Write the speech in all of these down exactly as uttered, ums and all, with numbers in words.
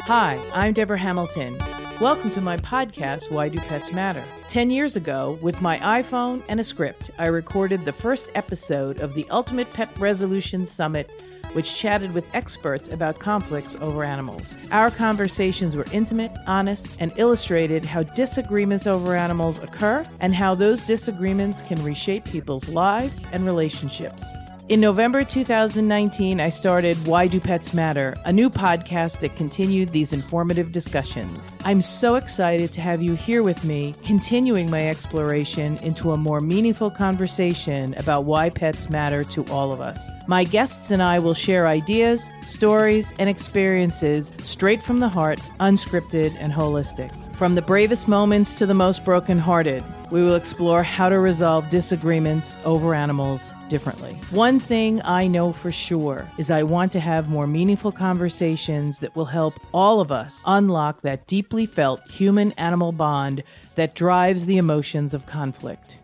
Hi, I'm Deborah Hamilton. Welcome to my podcast, Why Do Pets Matter? Ten years ago, with my iPhone and a script, I recorded the first episode of the Ultimate Pet Resolution Summit, which chatted with experts about conflicts over animals. Our conversations were intimate, honest, and illustrated how disagreements over animals occur and how those disagreements can reshape people's lives and relationships. In November two thousand nineteen, I started Why Do Pets Matter, a new podcast that continued these informative discussions. I'm so excited to have you here with me, continuing my exploration into a more meaningful conversation about why pets matter to all of us. My guests and I will share ideas, stories, and experiences straight from the heart, unscripted and holistic. From the bravest moments to the most brokenhearted, we will explore how to resolve disagreements over animals differently. One thing I know for sure is I want to have more meaningful conversations that will help all of us unlock that deeply felt human-animal bond that drives the emotions of conflict.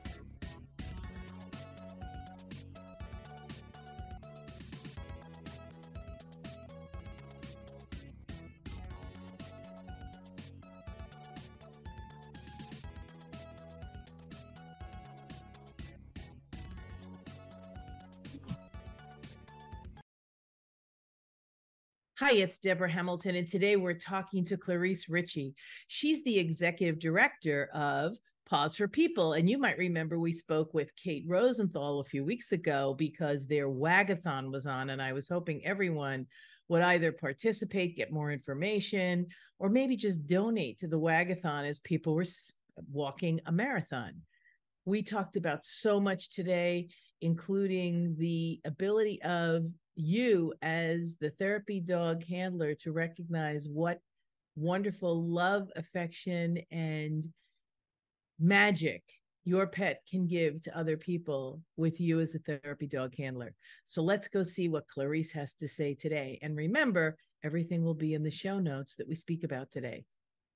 Hi, it's Deborah Hamilton, and today we're talking to Clarice Ritchie. She's the executive director of Paws for People, and you might remember we spoke with Kate Rosenthal a few weeks ago because their Wagathon was on, and I was hoping everyone would either participate, get more information, or maybe just donate to the Wagathon as people were walking a marathon. We talked about so much today, including the ability of you as the therapy dog handler to recognize what wonderful love, affection, and magic your pet can give to other people with you as a therapy dog handler. So let's go see what Clarice has to say today. And remember, everything will be in the show notes that we speak about today.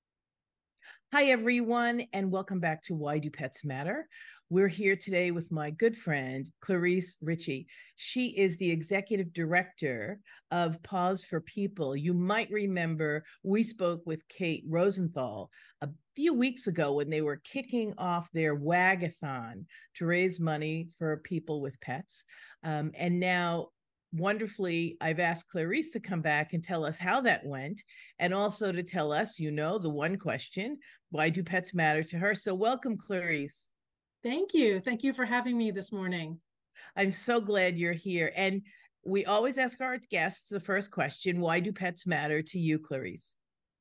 Hi, everyone, and welcome back to Why Do Pets Matter? We're here today with my good friend, Clarice Ritchie. She is the executive director of Paws for People. You might remember we spoke with Kate Rosenthal a few weeks ago when they were kicking off their Wagathon to raise money for people with pets. Um, and now, wonderfully, I've asked Clarice to come back and tell us how that went, and also to tell us, you know, the one question, why do pets matter to her? So welcome, Clarice. Thank you. Thank you for having me this morning. I'm so glad you're here. And we always ask our guests the first question, why do pets matter to you, Clarice?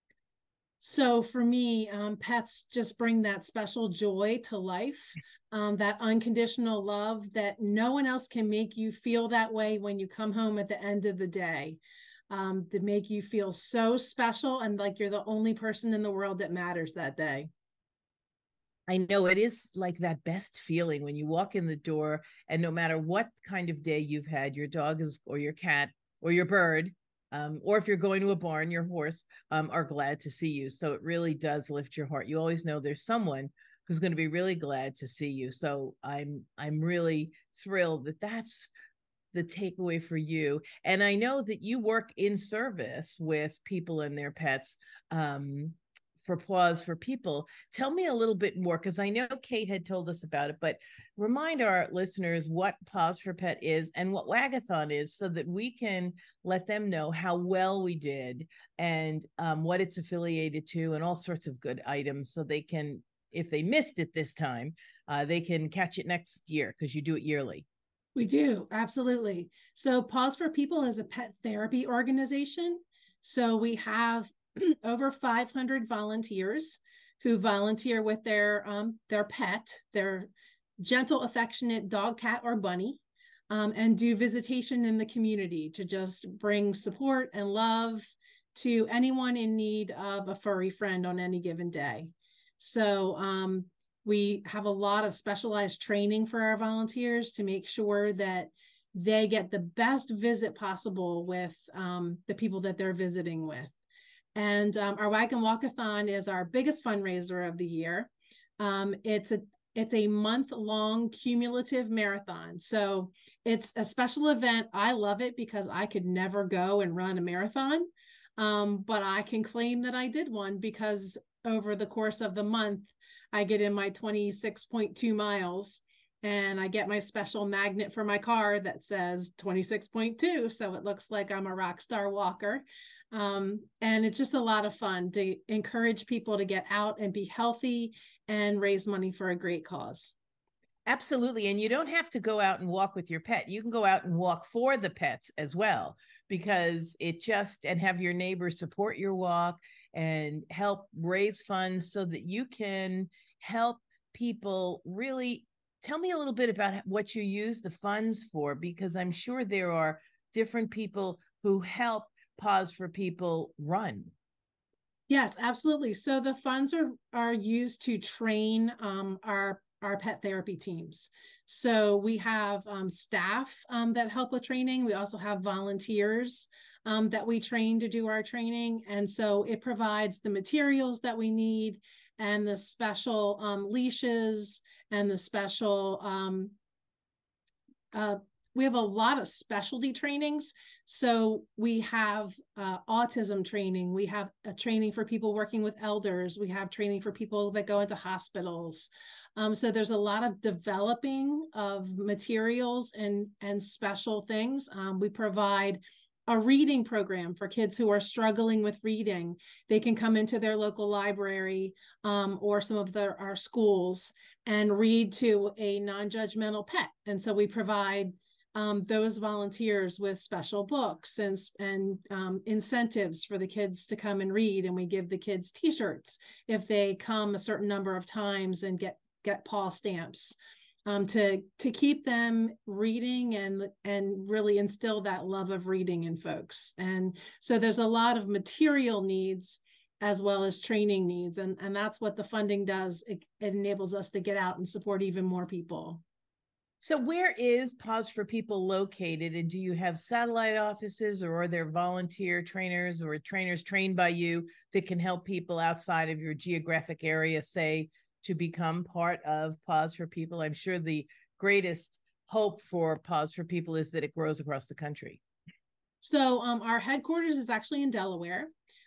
So for me, um, pets just bring that special joy to life, um, that unconditional love that no one else can make you feel that way when you come home at the end of the day. Um, that make you feel so special and like you're the only person in the world that matters that day. I know it is like that best feeling when you walk in the door and no matter what kind of day you've had, your dog is, or your cat or your bird, um, or if you're going to a barn, your horse um, are glad to see you. So it really does lift your heart. You always know there's someone who's going to be really glad to see you. So I'm I'm really thrilled that that's the takeaway for you. And I know that you work in service with people and their pets. Um, for Paws for People. Tell me a little bit more, because I know Kate had told us about it, but remind our listeners what Paws for Pet is and what Wagathon is so that we can let them know how well we did and um, what it's affiliated to and all sorts of good items so they can, if they missed it this time, uh, they can catch it next year because you do it yearly. We do, absolutely. So Paws for People is a pet therapy organization. So we have over five hundred volunteers who volunteer with their um, their pet, their gentle, affectionate dog, cat, or bunny, um, and do visitation in the community to just bring support and love to anyone in need of a furry friend on any given day. So um, we have a lot of specialized training for our volunteers to make sure that they get the best visit possible with um, the people that they're visiting with. And um, our Wag and Walkathon is our biggest fundraiser of the year. Um, it's a it's a month-long cumulative marathon. So it's a special event. I love it because I could never go and run a marathon. Um, but I can claim that I did one because over the course of the month, I get in my twenty-six point two miles and I get my special magnet for my car that says twenty-six point two. So it looks like I'm a rock star walker. Um, and it's just a lot of fun to encourage people to get out and be healthy and raise money for a great cause. Absolutely. And you don't have to go out and walk with your pet. You can go out and walk for the pets as well, because it just, and have your neighbors support your walk and help raise funds so that you can help people. Really tell me a little bit about what you use the funds for, because I'm sure there are different people who help Paws for People run. Yes, absolutely. So the funds are are used to train um, our our pet therapy teams. So we have um, staff um, that help with training. We also have volunteers um, that we train to do our training. And so it provides the materials that we need and the special um, leashes and the special, um, uh, we have a lot of specialty trainings. So we have uh, autism training. We have a training for people working with elders. We have training for people that go into hospitals. Um, so there's a lot of developing of materials and, and special things. Um, we provide a reading program for kids who are struggling with reading. They can come into their local library um, or some of their, our schools and read to a non-judgmental pet. And so we provide um, those volunteers with special books and, and um, incentives for the kids to come and read. And we give the kids t-shirts if they come a certain number of times and get get paw stamps um, to to keep them reading and and really instill that love of reading in folks. And so there's a lot of material needs as well as training needs, and and that's what the funding does. It, it enables us to get out and support even more people. So where is Paws for People located, and do you have satellite offices, or are there volunteer trainers or trainers trained by you that can help people outside of your geographic area, say, to become part of Paws for People? I'm sure the greatest hope for Paws for People is that it grows across the country. So um, our headquarters is actually in Delaware.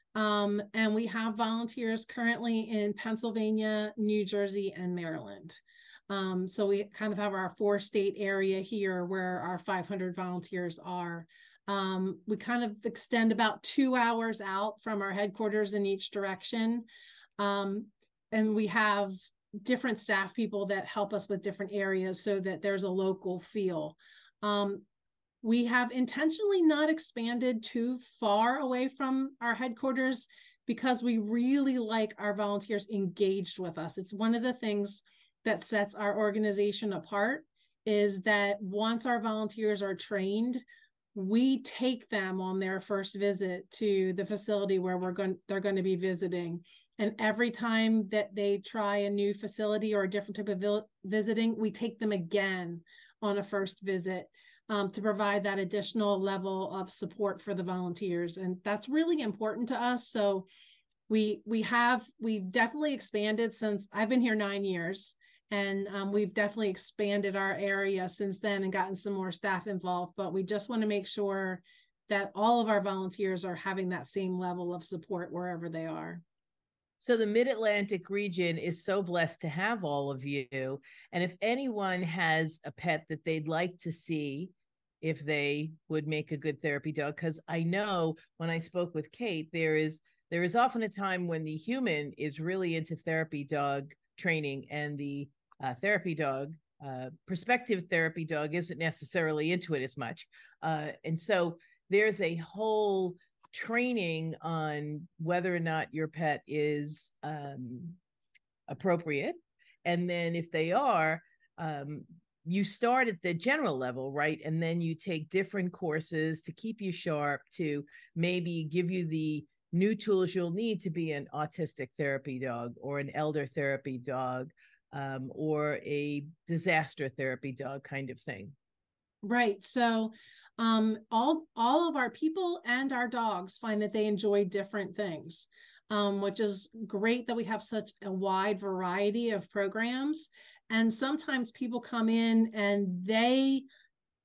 Um, and we have volunteers currently in Pennsylvania, New Jersey, and Maryland. Um, so we kind of have our four state area here where our five hundred volunteers are. Um, we kind of extend about two hours out from our headquarters in each direction. Um, and we have different staff people that help us with different areas so that there's a local feel. Um, we have intentionally not expanded too far away from our headquarters because we really like our volunteers engaged with us. It's one of the things that sets our organization apart, is that once our volunteers are trained, we take them on their first visit to the facility where we're going, they're going to be visiting. And every time that they try a new facility or a different type of visiting, we take them again on a first visit um, to provide that additional level of support for the volunteers. And that's really important to us. So we we have, we've definitely expanded since I've been here nine years. And um, we've definitely expanded our area since then and gotten some more staff involved. But we just want to make sure that all of our volunteers are having that same level of support wherever they are. So the Mid-Atlantic region is so blessed to have all of you. And if anyone has a pet that they'd like to see, if they would make a good therapy dog, because I know when I spoke with Kate, there is there is often a time when the human is really into therapy dog training, and the uh, therapy dog, uh, prospective therapy dog, isn't necessarily into it as much. Uh, and so there's a whole training on whether or not your pet is um, appropriate. And then if they are, um, you start at the general level, right? And then you take different courses to keep you sharp, to maybe give you the new tools you'll need to be an autistic therapy dog or an elder therapy dog um, or a disaster therapy dog kind of thing. Right. So um, all, all of our people and our dogs find that they enjoy different things, um, which is great that we have such a wide variety of programs. And sometimes people come in and they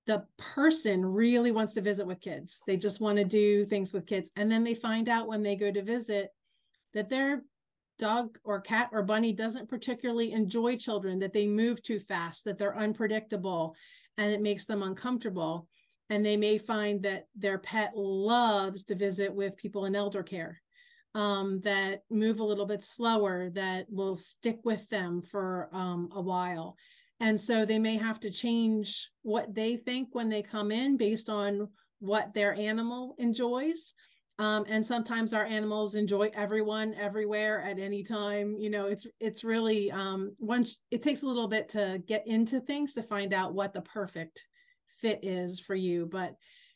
the person really wants to visit with kids. They just want to do things with kids. And then they find out when they go to visit that their dog or cat or bunny doesn't particularly enjoy children, that they move too fast, that they're unpredictable, and it makes them uncomfortable. And they may find that their pet loves to visit with people in elder care, um, that move a little bit slower, that will stick with them for um, a while. And so they may have to change what they think when they come in based on what their animal enjoys. Um, and sometimes our animals enjoy everyone, everywhere, at any time. You know, it's it's really, um, once it takes a little bit to get into things to find out what the perfect fit is for you. But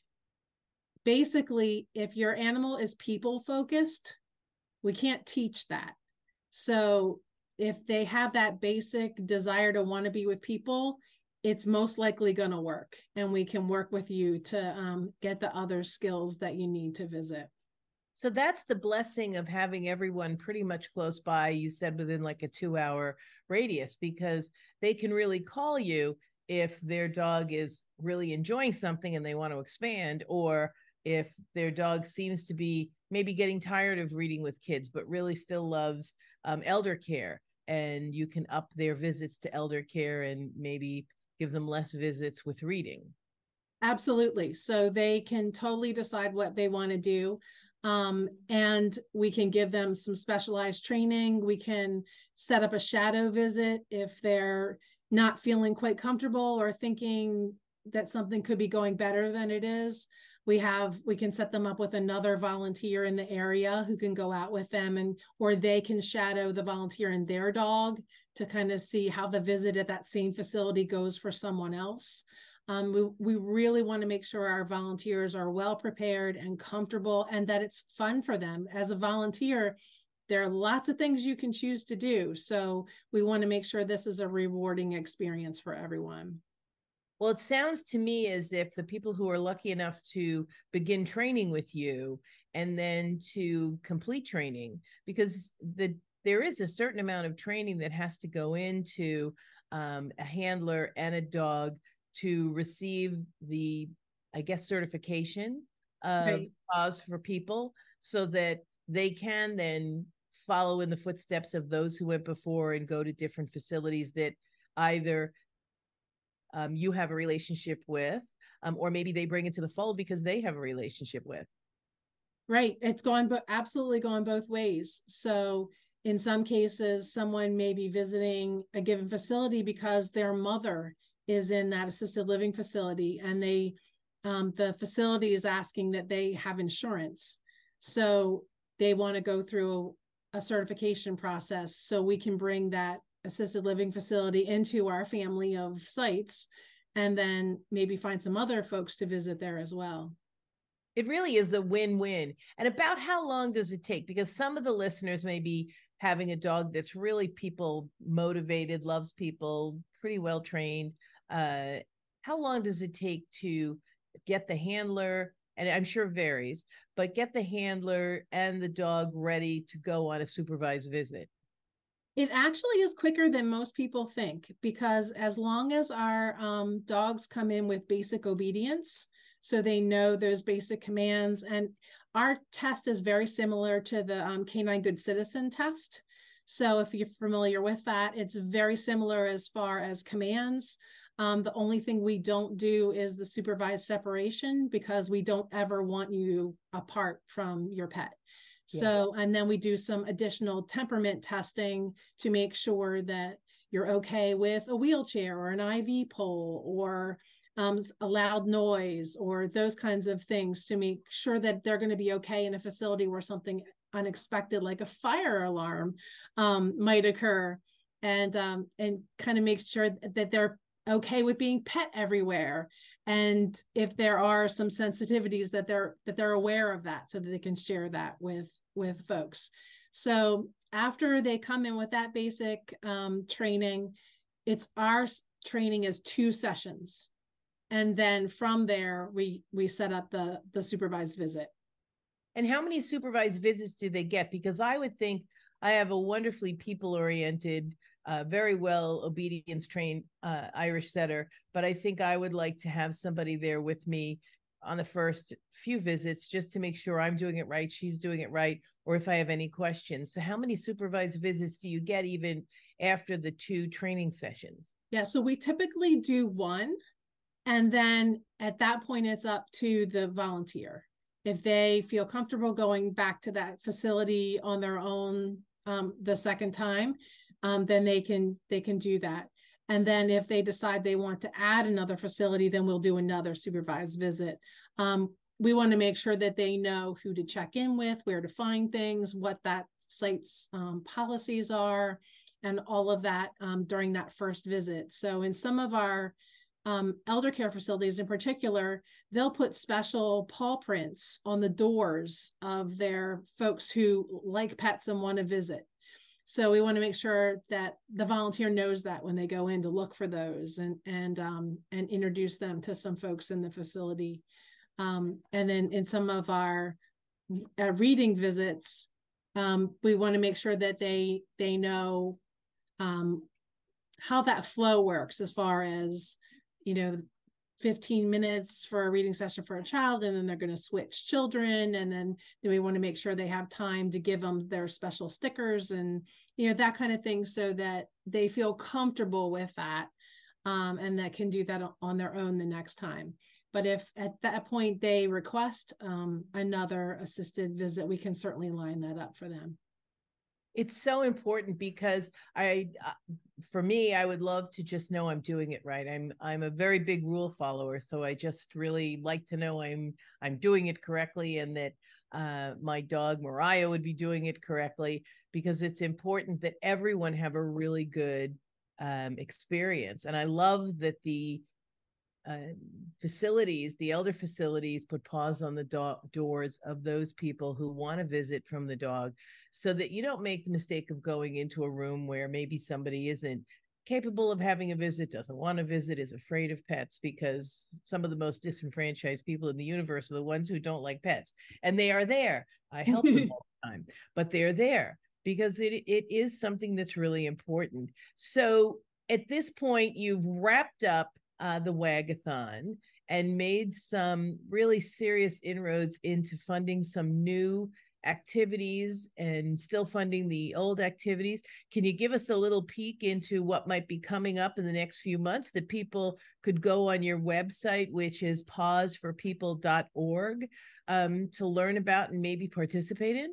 basically, if your animal is people focused, we can't teach that. So if they have that basic desire to want to be with people, it's most likely going to work. And we can work with you to um, get the other skills that you need to visit. So that's the blessing of having everyone pretty much close by. You said within like a two hour radius, because they can really call you if their dog is really enjoying something and they want to expand, or if their dog seems to be maybe getting tired of reading with kids, but really still loves um, elder care. And you can up their visits to elder care and maybe give them less visits with reading. Absolutely. So they can totally decide what they want to do. Um, and we can give them some specialized training. We can set up a shadow visit if they're not feeling quite comfortable or thinking that something could be going better than it is. We have, we can set them up with another volunteer in the area who can go out with them, and, or they can shadow the volunteer and their dog to kind of see how the visit at that same facility goes for someone else. Um, we, we really want to make sure our volunteers are well prepared and comfortable, and that it's fun for them. As a volunteer, there are lots of things you can choose to do. So we want to make sure this is a rewarding experience for everyone. Well, it sounds to me as if the people who are lucky enough to begin training with you and then to complete training, because the there is a certain amount of training that has to go into um, a handler and a dog to receive the, I guess, certification of Right. Paws for People, so that they can then follow in the footsteps of those who went before and go to different facilities that either um, you have a relationship with, um, or maybe they bring it to the fold because they have a relationship with. Right. It's going, but absolutely going both ways. So in some cases, someone may be visiting a given facility because their mother is in that assisted living facility, and they, um, the facility is asking that they have insurance. So they want to go through a certification process so we can bring that assisted living facility into our family of sites, and then maybe find some other folks to visit there as well. It really is a win-win. And about how long does it take? Because some of the listeners may be having a dog that's really people motivated, loves people, pretty well trained. Uh, how long does it take to get the handler, and I'm sure varies, but get the handler and the dog ready to go on a supervised visit? It actually is quicker than most people think, because as long as our um, dogs come in with basic obedience, so they know those basic commands, and our test is very similar to the um, Canine Good Citizen test. So if you're familiar with that, it's very similar as far as commands. Um, the only thing we don't do is the supervised separation, because we don't ever want you apart from your pet. So, and then we do some additional temperament testing to make sure that you're okay with a wheelchair or an I V pole, or um, a loud noise, or those kinds of things, to make sure that they're going to be okay in a facility where something unexpected like a fire alarm um, might occur, and um, and kind of make sure that they're okay with being pet everywhere. And if there are some sensitivities, that they're that they're aware of that, so that they can share that with with folks. So after they come in with that basic um, training, it's our training is two sessions. And then from there, we we set up the the supervised visit. And how many supervised visits do they get? Because I would think I have a wonderfully people-oriented uh, very well obedience trained uh, Irish setter, but I think I would like to have somebody there with me on the first few visits just to make sure I'm doing it right, she's doing it right, or if I have any questions. So how many supervised visits do you get even after the two training sessions? Yeah, so we typically do one, and then at that point it's up to the volunteer. If they feel comfortable going back to that facility on their own um, the second time, um, then they can they can do that. And then if they decide they want to add another facility, then we'll do another supervised visit. Um, we want to make sure that they know who to check in with, where to find things, what that site's um, policies are, and all of that um, during that first visit. So in some of our um, elder care facilities in particular, they'll put special paw prints on the doors of their folks who like pets and want to visit. So we want to make sure that the volunteer knows that when they go in to look for those and and um, and introduce them to some folks in the facility. Um, and then in some of our uh, reading visits, um, we want to make sure that they they know um, how that flow works as far as, you know, fifteen minutes for a reading session for a child, and then they're going to switch children. And then, then we want to make sure they have time to give them their special stickers and, you know, that kind of thing, so that they feel comfortable with that um, and that can do that on their own the next time. But if at that point they request um, another assisted visit, we can certainly line that up for them. It's so important because I, for me, I would love to just know I'm doing it right. I'm I'm a very big rule follower, so I just really like to know I'm I'm doing it correctly, and that uh, my dog Mariah would be doing it correctly, because it's important that everyone have a really good um, experience. And I love that the uh, facilities, the elder facilities, put paws on the do- doors of those people who want to visit from the dog, so that you don't make the mistake of going into a room where maybe somebody isn't capable of having a visit, doesn't want to visit, is afraid of pets, because some of the most disenfranchised people in the universe are the ones who don't like pets. And they are there. I help them all the time, but they're there because it it is something that's really important. So at this point, you've wrapped up Uh, the Wagathon and made some really serious inroads into funding some new activities and still funding the old activities. Can you give us a little peek into what might be coming up in the next few months that people could go on your website, which is paws for people dot org, um, to learn about and maybe participate in?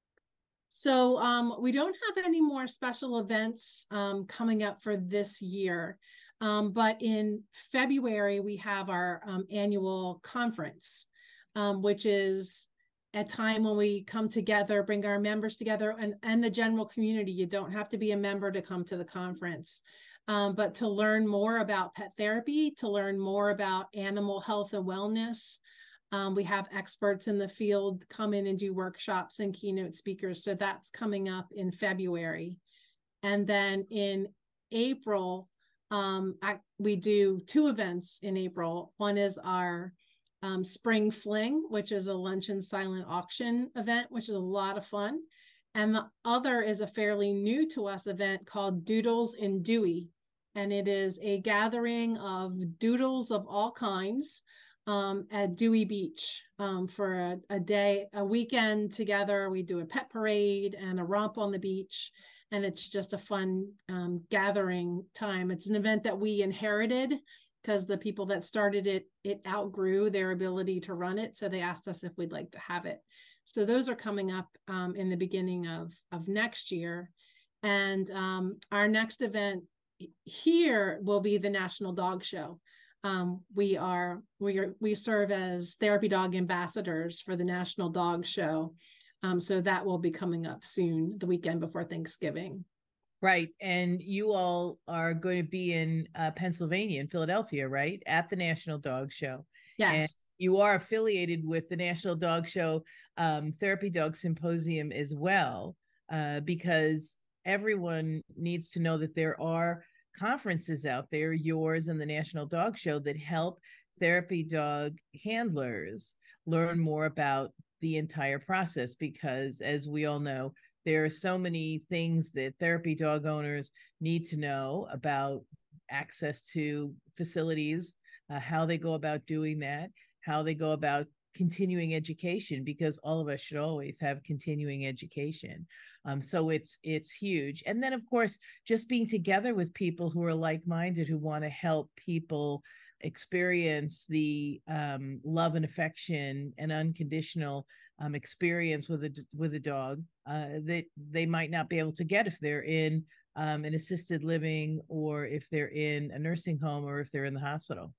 So um, we don't have any more special events um, coming up for this year. Um, but in February, we have our um, annual conference, um, which is a time when we come together, bring our members together, and, and the general community. You don't have to be a member to come to the conference, um, but to learn more about pet therapy, to learn more about animal health and wellness. Um, we have experts in the field come in and do workshops and keynote speakers. So that's coming up in February. And then in April, um, I, we do two events in April. One is our um, Spring Fling, which is a luncheon silent auction event, which is a lot of fun. And the other is a fairly new to us event called Doodles in Dewey. And it is a gathering of doodles of all kinds um, at Dewey Beach um, for a, a day, a weekend together. We do a pet parade and a romp on the beach. And it's just a fun um, gathering time. It's an event that we inherited because the people that started it, it outgrew their ability to run it. So they asked us if we'd like to have it. So those are coming up um, in the beginning of, of next year. And um, our next event here will be the National Dog Show. Um, we are, we are, we serve as therapy dog ambassadors for the National Dog Show. Um, so that will be coming up soon, the weekend before Thanksgiving. Right. And you all are going to be in uh, Pennsylvania, in Philadelphia, right? At the National Dog Show. Yes. And you are affiliated with the National Dog Show um, Therapy Dog Symposium as well, uh, because everyone needs to know that there are conferences out there, yours and the National Dog Show, that help therapy dog handlers learn more about the entire process, because as we all know, there are so many things that therapy dog owners need to know about access to facilities, uh, how they go about doing that, how they go about continuing education, because all of us should always have continuing education. Um, so it's it's huge. And then, of course, just being together with people who are like-minded, who want to help people experience the um, love and affection and unconditional um, experience with a with a dog uh, that they might not be able to get if they're in um, an assisted living, or if they're in a nursing home, or if they're in the hospital.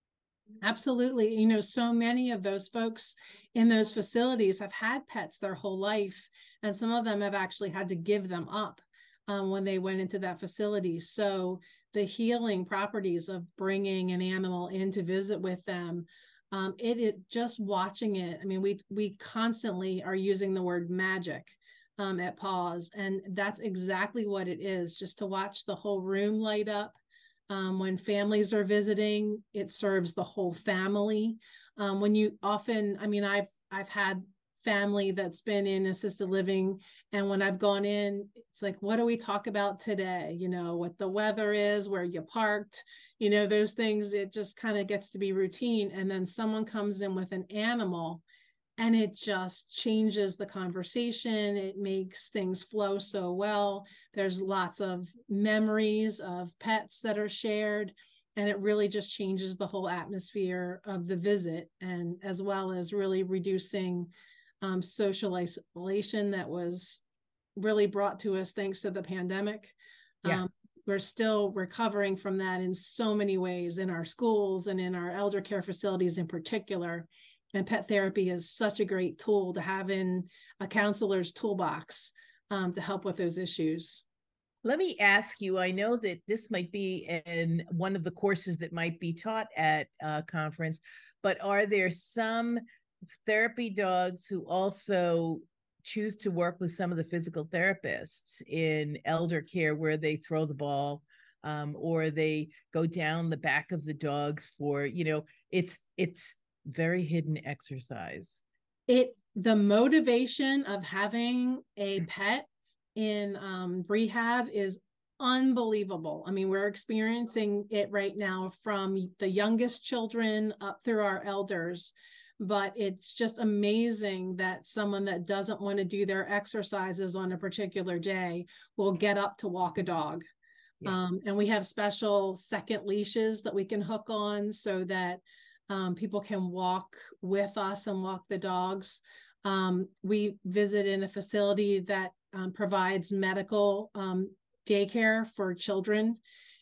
Absolutely. You know, so many of those folks in those facilities have had pets their whole life, and some of them have actually had to give them up um, when they went into that facility. So the healing properties of bringing an animal in to visit with them, um, it, it just watching it. I mean, we we constantly are using the word magic um, at Paws, and that's exactly what it is. Just to watch the whole room light up. Um, when families are visiting, it serves the whole family. Um, when you often, I mean, I've I've had family that's been in assisted living, and when I've gone in, it's like, what do we talk about today? You know, what the weather is, where you parked, you know, those things. It just kind of gets to be routine, and then someone comes in with an animal, and it just changes the conversation. It makes things flow so well. There's lots of memories of pets that are shared, and it really just changes the whole atmosphere of the visit, and as well as really reducing um, social isolation that was really brought to us thanks to the pandemic. Yeah. Um, we're still recovering from that in so many ways in our schools and in our elder care facilities in particular. And pet therapy is such a great tool to have in a counselor's toolbox um, to help with those issues. Let me ask you, I know that this might be in one of the courses that might be taught at a conference, but are there some therapy dogs who also choose to work with some of the physical therapists in elder care, where they throw the ball um, or they go down the back of the dogs for, you know, it's, it's, very hidden exercise. It the motivation of having a pet in um, rehab is unbelievable. I mean, we're experiencing it right now from the youngest children up through our elders, but it's just amazing that someone that doesn't want to do their exercises on a particular day will get up to walk a dog. Yeah. Um, and we have special second leashes that we can hook on so that Um, people can walk with us and walk the dogs. Um, we visit in a facility that um, provides medical um, daycare for children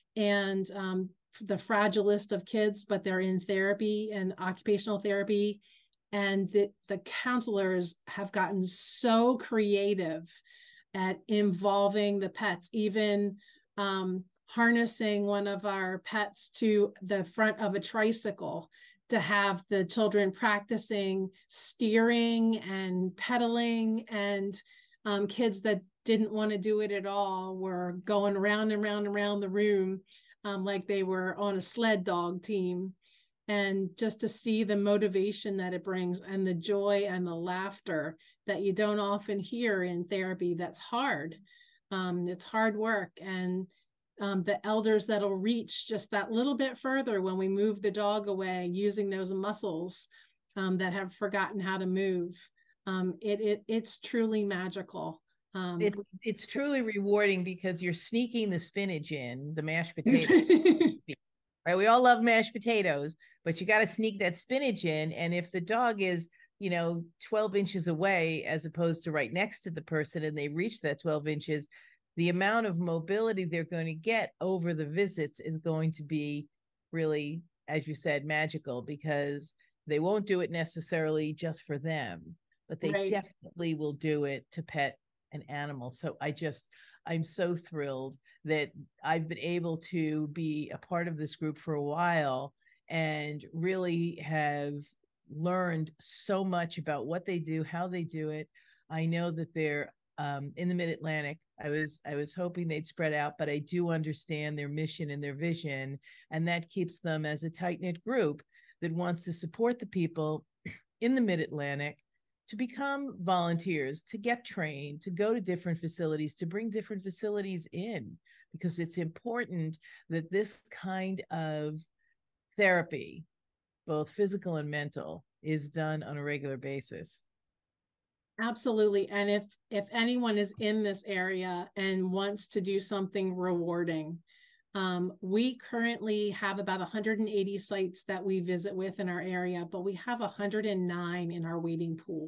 and um, the fragilest of kids, but they're in therapy and occupational therapy. And the, the counselors have gotten so creative at involving the pets, even um, harnessing one of our pets to the front of a tricycle to have the children practicing steering and pedaling, and um, kids that didn't want to do it at all were going round and round and round the room um, like they were on a sled dog team. And just to see the motivation that it brings and the joy and the laughter that you don't often hear in therapy, that's hard. Um, it's hard work. And Um, the elders that'll reach just that little bit further when we move the dog away using those muscles um, that have forgotten how to move. Um, it, it it's truly magical. Um, it's it's truly rewarding because you're sneaking the spinach in, the mashed potatoes. Right? We all love mashed potatoes, but you got to sneak that spinach in. And if the dog is, you know, twelve inches away as opposed to right next to the person, and they reach that twelve inches, the amount of mobility they're going to get over the visits is going to be really, as you said, magical, because they won't do it necessarily just for them, but they right. definitely will do it to pet an animal. So I just, I'm so thrilled that I've been able to be a part of this group for a while and really have learned so much about what they do, how they do it. I know that they're um, in the Mid-Atlantic. I was I was hoping they'd spread out, but I do understand their mission and their vision, and that keeps them as a tight-knit group that wants to support the people in the Mid-Atlantic to become volunteers, to get trained, to go to different facilities, to bring different facilities in, because it's important that this kind of therapy, both physical and mental, is done on a regular basis. Absolutely. And if if anyone is in this area and wants to do something rewarding, um, we currently have about one hundred eighty sites that we visit with in our area, but we have one hundred nine in our waiting pool.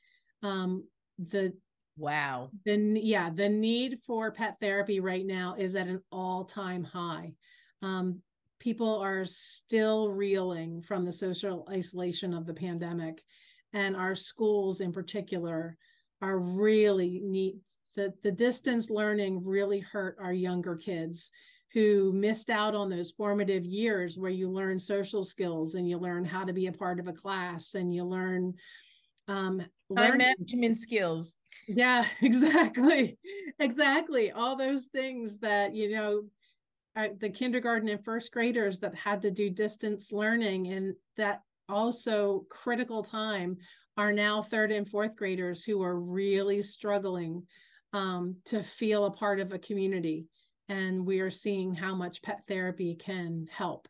Um, the Wow. The yeah, the need for pet therapy right now is at an all-time high. Um, people are still reeling from the social isolation of the pandemic, and our schools in particular are really neat. The, the distance learning really hurt our younger kids who missed out on those formative years where you learn social skills and you learn how to be a part of a class and you learn um Time learn management skills. Yeah, exactly. Exactly. All those things that, you know, are the kindergarten and first graders that had to do distance learning and that also critical time are now third and fourth graders who are really struggling um, to feel a part of a community. And we are seeing how much pet therapy can help.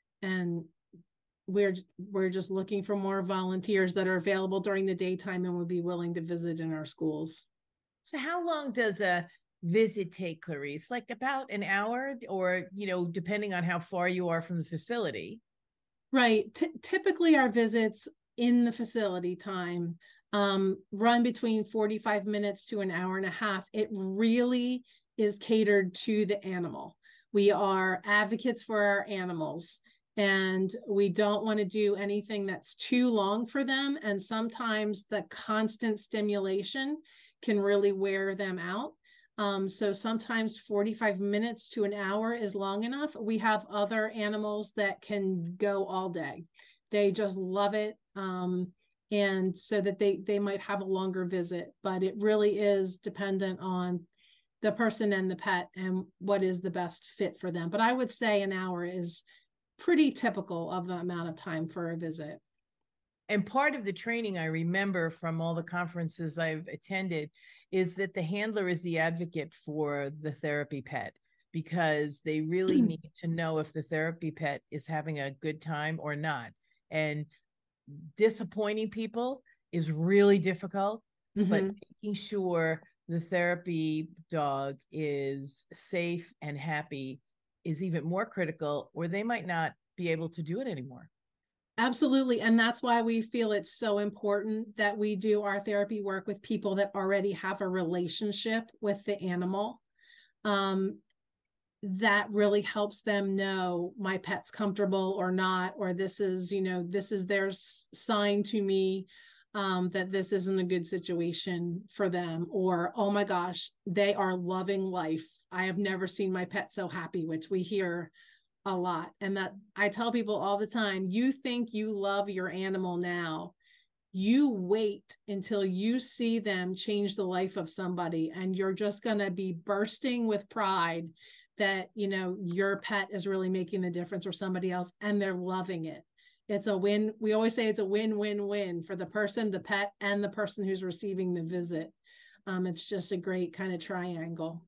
And we're we're just looking for more volunteers that are available during the daytime and would be willing to visit in our schools. So how long does a visit take, Clarice? Like about an hour, or, you know, depending on how far you are from the facility? Right. T- typically our visits in the facility time um, run between forty-five minutes to an hour and a half. It really is catered to the animal. We are advocates for our animals, and we don't want to do anything that's too long for them. And sometimes the constant stimulation can really wear them out. Um, so sometimes forty-five minutes to an hour is long enough. We have other animals that can go all day. They just love it. Um, and so that they, they might have a longer visit, but it really is dependent on the person and the pet and what is the best fit for them. But I would say an hour is pretty typical of the amount of time for a visit. And part of the training I remember from all the conferences I've attended is that the handler is the advocate for the therapy pet, because they really need to know if the therapy pet is having a good time or not. And disappointing people is really difficult, mm-hmm. but making sure the therapy dog is safe and happy is even more critical, or they might not be able to do it anymore. Absolutely. And that's why we feel it's so important that we do our therapy work with people that already have a relationship with the animal. Um, that really helps them know my pet's comfortable or not, or this is, you know, this is their sign to me um, that this isn't a good situation for them, or, oh my gosh, they are loving life. I have never seen my pet so happy, which we hear a lot. And that I tell people all the time, you think you love your animal now, you wait until you see them change the life of somebody, and you're just going to be bursting with pride that, you know, your pet is really making the difference for somebody else and they're loving it. It's a win. We always say it's a win-win-win for the person, the pet, and the person who's receiving the visit. Um, it's just a great kind of triangle.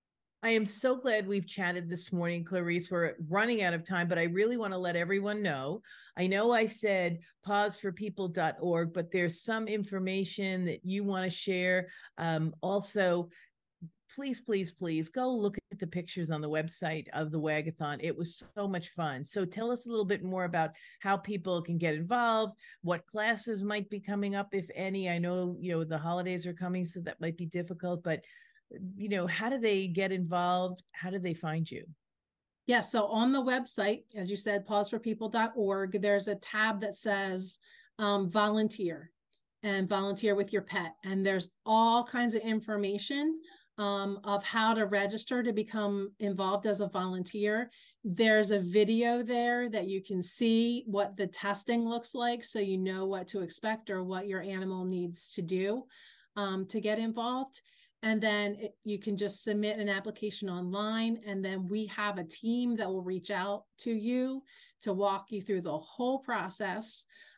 I am so glad we've chatted this morning, Clarice. We're running out of time, but I really want to let everyone know. I know I said paws for people dot org, but there's some information that you want to share. Um, also, please, please, please go look at the pictures on the website of the Wagathon. It was so much fun. So tell us a little bit more about how people can get involved, what classes might be coming up, if any. I know, you know, the holidays are coming, so that might be difficult, but you know, how do they get involved? How do they find you? Yeah, so on the website, as you said, paws for people dot org, there's a tab that says um, volunteer and volunteer with your pet. And there's all kinds of information um, of how to register to become involved as a volunteer. There's a video there that you can see what the testing looks like, so you know what to expect or what your animal needs to do um, to get involved. And then it, you can just submit an application online, and then we have a team that will reach out to you to walk you through the whole process.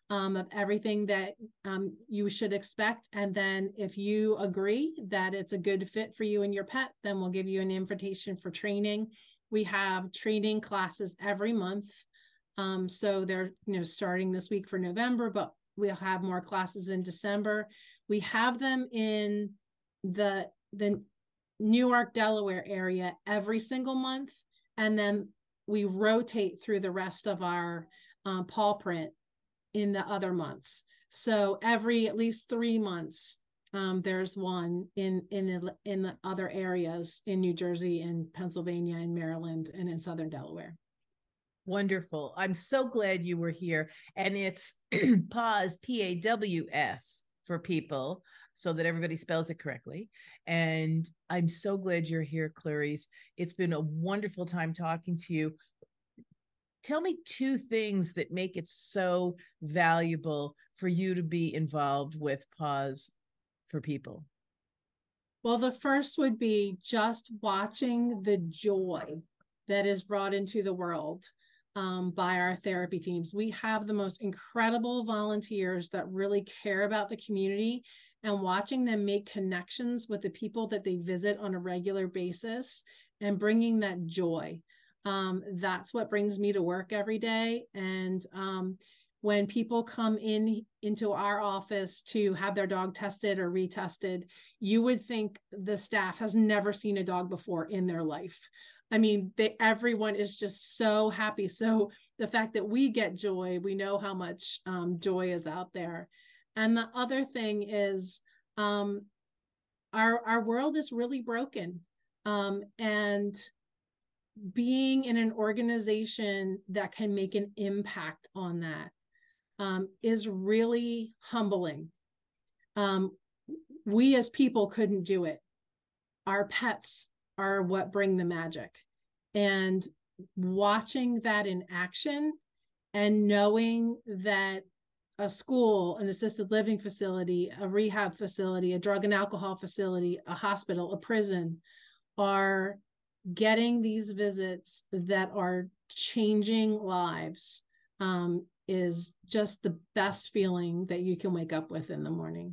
um, of everything that um, you should expect. And then if you agree that it's a good fit for you and your pet, then we'll give you an invitation for training. We have training classes every month. Um, so they're, you know, starting this week for November, but we'll have more classes in December. We have them in the, the Newark, Delaware area every single month. And then we rotate through the rest of our um, paw print in the other months. So every at least three months, um, there's one in, in, in the other areas in New Jersey and Pennsylvania and Maryland and in Southern Delaware. Wonderful. I'm so glad you were here. And it's PAWS, P A W S for people, so that everybody spells it correctly. And I'm so glad you're here, Clarice. It's been a wonderful time talking to you. Tell me two things that make it so valuable for you to be involved with PAWS for people. Well, the first would be just watching the joy that is brought into the world um, by our therapy teams. We have the most incredible volunteers that really care about the community, and watching them make connections with the people that they visit on a regular basis and bringing that joy. Um, that's what brings me to work every day. And um, when people come in into our office to have their dog tested or retested, you would think the staff has never seen a dog before in their life. I mean, they, everyone is just so happy. So the fact that we get joy, we know how much um, joy is out there. And the other thing is um, our, our world is really broken. Um, and being in an organization that can make an impact on that um, is really humbling. Um, we as people couldn't do it. Our pets are what bring the magic. And watching that in action and knowing that a school, an assisted living facility, a rehab facility, a drug and alcohol facility, a hospital, a prison are getting these visits that are changing lives um, is just the best feeling that you can wake up with in the morning.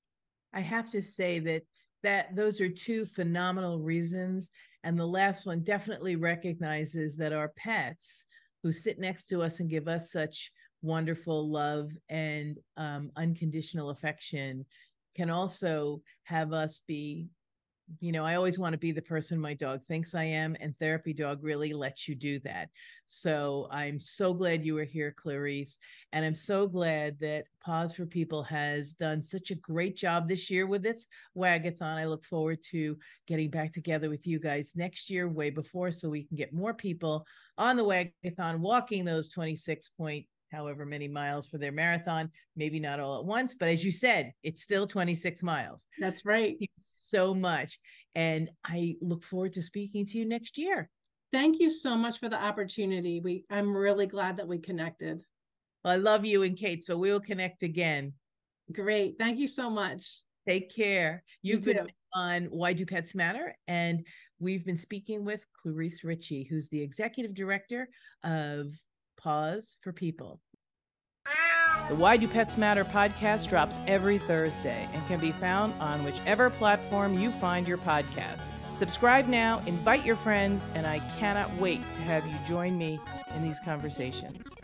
I have to say that that those are two phenomenal reasons. And the last one definitely recognizes that our pets who sit next to us and give us such wonderful love and um, unconditional affection can also have us be, you know, I always want to be the person my dog thinks I am, and Therapy Dog really lets you do that. So I'm so glad you were here, Clarice, and I'm so glad that PAWS for People has done such a great job this year with its Wagathon. I look forward to getting back together with you guys next year, way before, so we can get more people on the Wagathon walking those twenty-six point however many miles for their marathon, maybe not all at once, but as you said, it's still twenty-six miles. That's right. Thank you so much. And I look forward to speaking to you next year. Thank you so much for the opportunity. We, I'm really glad that we connected. Well, I love you and Kate, so we'll connect again. Great. Thank you so much. Take care. You've You been too. on Why Do Pets Matter? And we've been speaking with Clarice Ritchie, who's the executive director of PAWS for People. The Why Do Pets Matter podcast drops every Thursday and can be found on whichever platform you find your podcast. Subscribe now, invite your friends, and I cannot wait to have you join me in these conversations.